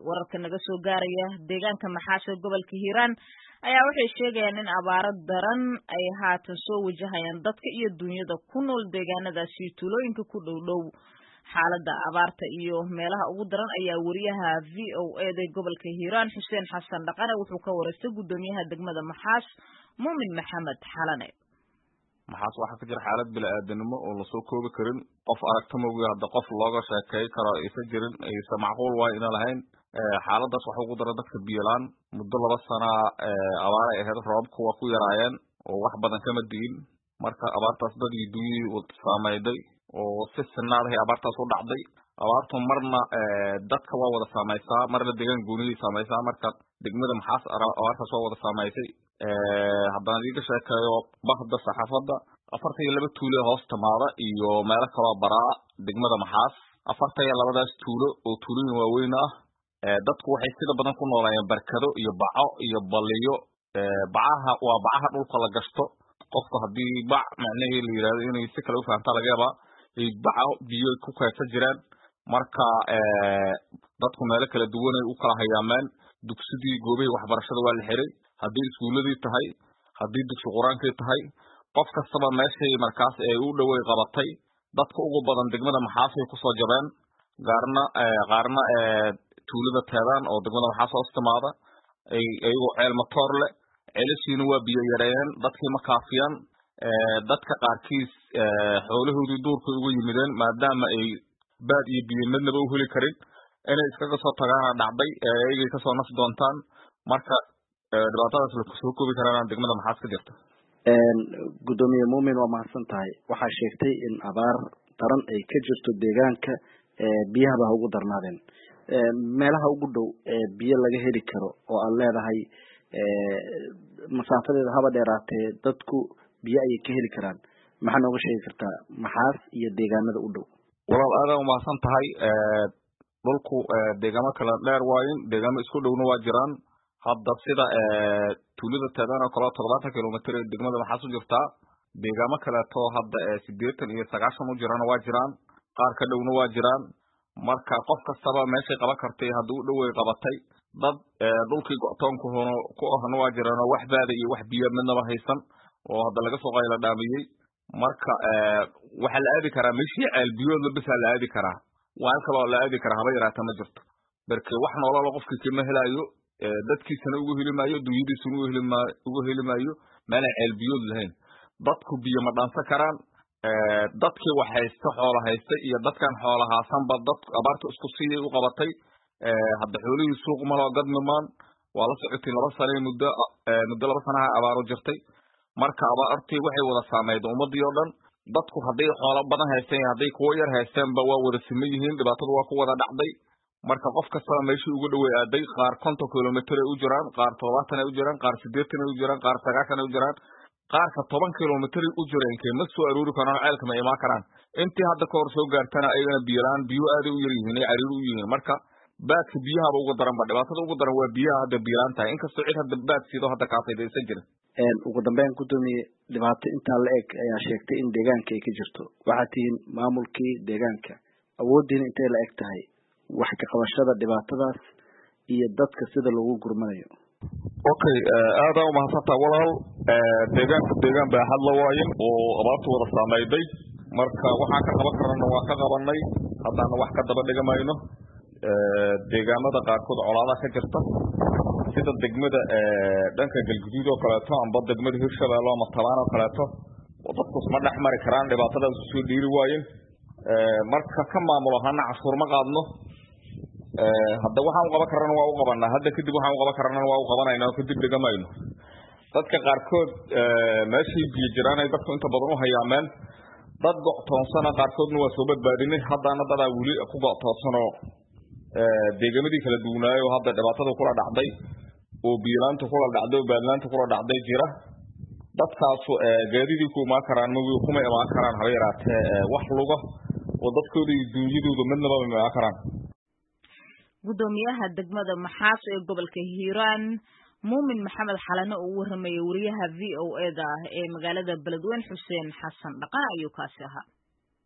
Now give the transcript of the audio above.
wararka naga soo gaaraya deegaanka Maxaas ee gobolka Hiiraan ayaa waxay sheegayaan in abaaro daran ay haatan soo wajahayaan dadka iyo dunyada ku nool deegaanadaasi tuulooyinka ku dhow xaaladda abaarta iyo meelaha ugu daran ayaa wariyaha VOA ee gobolka Hiiraan Xuseen Xasan Dhaqane wuxuu ka wareystay gudoomiyaha degmada Maxaas Muumin Maxamed Xalane. maxaas waxa ka jira xaalad bini'aadanimo oo la soo koobi karin qof aragtimoga hadda qof looga sheekay karo isa jirin aysan macquul waa inaan lahayn xaaladaas waxa ugu dara dadka biyalaan muddo 2 sano abaar ay ahayd roobku waa ku yaraayeen oo wax badan kama diin marka abaartaas dadii dunyada u saameeyday oo si sinaadahay abaartaas u dhacday abaartu marna dadka waa wada saameeysaa marna deegaan gooniyi saameeysaa marka degmada Maxaas abaartaas waa wada saameeyay haddana iga sheekayo bahda saxaafadda 42 tuulo hoos tamaada iyo meelo kale baraa degmada Maxaas 42daas tuulo oo tuulooyin waaweyn ah dadku waxay sida badan ku noolayeen barkado iyo baco iyo baliyo bacaha waa bacaha dhulka la gashto qofku hadii bac macnaheedu la yiraahdo inay si kale u fahantaa laga yaabaa ay baco biyo ku kaydsan jiraan marka dadku meelo kala duwan ay u kala hayaameen dugsidii goobaha waxbarashada waa la xiray hadii iskuuladii tahay hadii dugsi quraanka tahay qof kastaba meeshay markaas ay u dhaweey qabatay dadka ugu badan degmada Maxaas ay ku soo jabeen qaarna tuulada Teedaan oo degmada Maxaas hoos timaada ayagoo ceel matoor leh ceelashiina waa biyo yareeyeen dadkii ma kaafiyaan dadka qaarkiis xoolahoodii duurka ugu yimideen maadaama ay baad iyo biyo midnaba u heli karin inay iskaga soo tagaan dhacday ayagay ka soo nas doontaan marka dhibaatadaas la soo koobi karaan degmada Maxaas ka jirta gudoomiye Muumin waa mahadsan tahay waxa sheegtay in abaar daran ay ka jirto deegaanka biyaha ugu darnaadeen meelaha ugu dhow biyo laga heli karo oo aan leedahay masaafadeeda haba dheeraatee dadku biyo ay ka heli karaan maxaa nooga sheegi kartaa Maxaas iyo deegaanada u dhow walaal aad u mahadsan tahay dhulku deegaamo kala dheer waayin deegaamo isku dhowna waa jiraan hadda sida tuulada Teedaan oo kala 70 kilomitir degmada Maxaas u jirta deegaamo kale oo hadda 80 iyo 90 u jiraan waa jiraan qaar ka dhowna waa jiraan marka qof kastaba meeshay qaban kartay haduu u dhaweey qabatay dad dhulkii go'toonku ku ahna waa jiraan wax baada iyo wax biyo midnaba haysan oo hadda laga soo qayla dhaamiyay marka waxa la aadi karaa meeshii ceel biyood la bisa la aadi karaa waan kale la aadi karaa haba yaraata ma jirto barkay wax nolol qofkii kima helayo dadkiisana ugu helimayo dunyadiisuna ugu helimayo meel ceel biyood lahayn dadku biyo ma dhaansan karaan dadkii wax haysta xoolo haysta iyo dadkan xoolahaasan ba dad abaartu isku siiyay u qabatay hadda xoolihii suuq ma loo gadmaan waa la socotay 2 sano muddo 2 sano abaaro jirtay marka abaartii waxay wada saameeyay ummadii oo dhan dadku haday xoolo badan haysteen haday kuwa yar haysteen ba waa wada simeeyeen dhibaatadu waa ku wada dhacday marka qof kasta meeshii ugu dhaweey aaday qaar 50 kilomitir u jiraan qaar 70 u jiraan qaar 80 u jiraan qaar 90 u jiraan qaar ka 10 kilomitir u jiraan ma soo aruuri karaan ceelka ma imaan karaan intii hadda ka hor soo gaartana ayagana biyo aad u yar yihiin ay cariir u yihiin marka baadka biyaha ugu daran ba dhibaatada ugu daran waa biyaha hadda biiraan tahay inkastoo cid hadda baad siido hadda ka faydaysan jirin ugu dambeyn gudoomiye dhibaato inta la eg ayaa sheegtay in deegaanka ay ka jirto waxa tiin maamulkii deegaanka awoodiina intee la eg tahay wax ka qabashada dhibaatadaas iyo dadka sida loogu gurmanayo okay aad u mahadsantahay walaal deegaan baa hadla waayeen oo abaartu wada saameeyay marka waxaan ka qaban karnaa waa ka qabanay haddana wax ka daba dhigamayno deegaanada qaarkood colaadaha ka jirta sida degmada dhanka galguduud oo kale amba degmada Hirshabeelle ama Talaan oo kale dadku ma dhaxmari karaan dhibaatadaas soo dhiiri waayeen marka ka maamulo hana cashuur ma qaadno hadda waxaan qaban karnaa waa u qabanaa hadda kadib waxaan qaban karnaa waa u qabanaynaa kadib dhigamayno dadka qaarkood meeshii biyo jiraan ay dadku inta badan u hayaameen dad go'toonsana qaarkoodna waa soo badbaadinay haddana dad wali ku go'toonsano deegamadii kala duwanaayo hadda dhibaatada kula dhacday oo biilaanta kula dhacday oo baadlaanta kula dhacday jira dadkaas gaadidii kuma karaan kuma imaan karaan haba yaraatee wax luga oo dadkooda iyo dunyadooda midnaba ma imaan karaan gudoomiyaha degmada Maxaas ee gobolka Hiiraan Muumin Maxamed Xalane oo warramay wariyaha VOA da ee magaalada Beledweyne Xuseen Xasan Dhaqane ayuu kaasi ahaa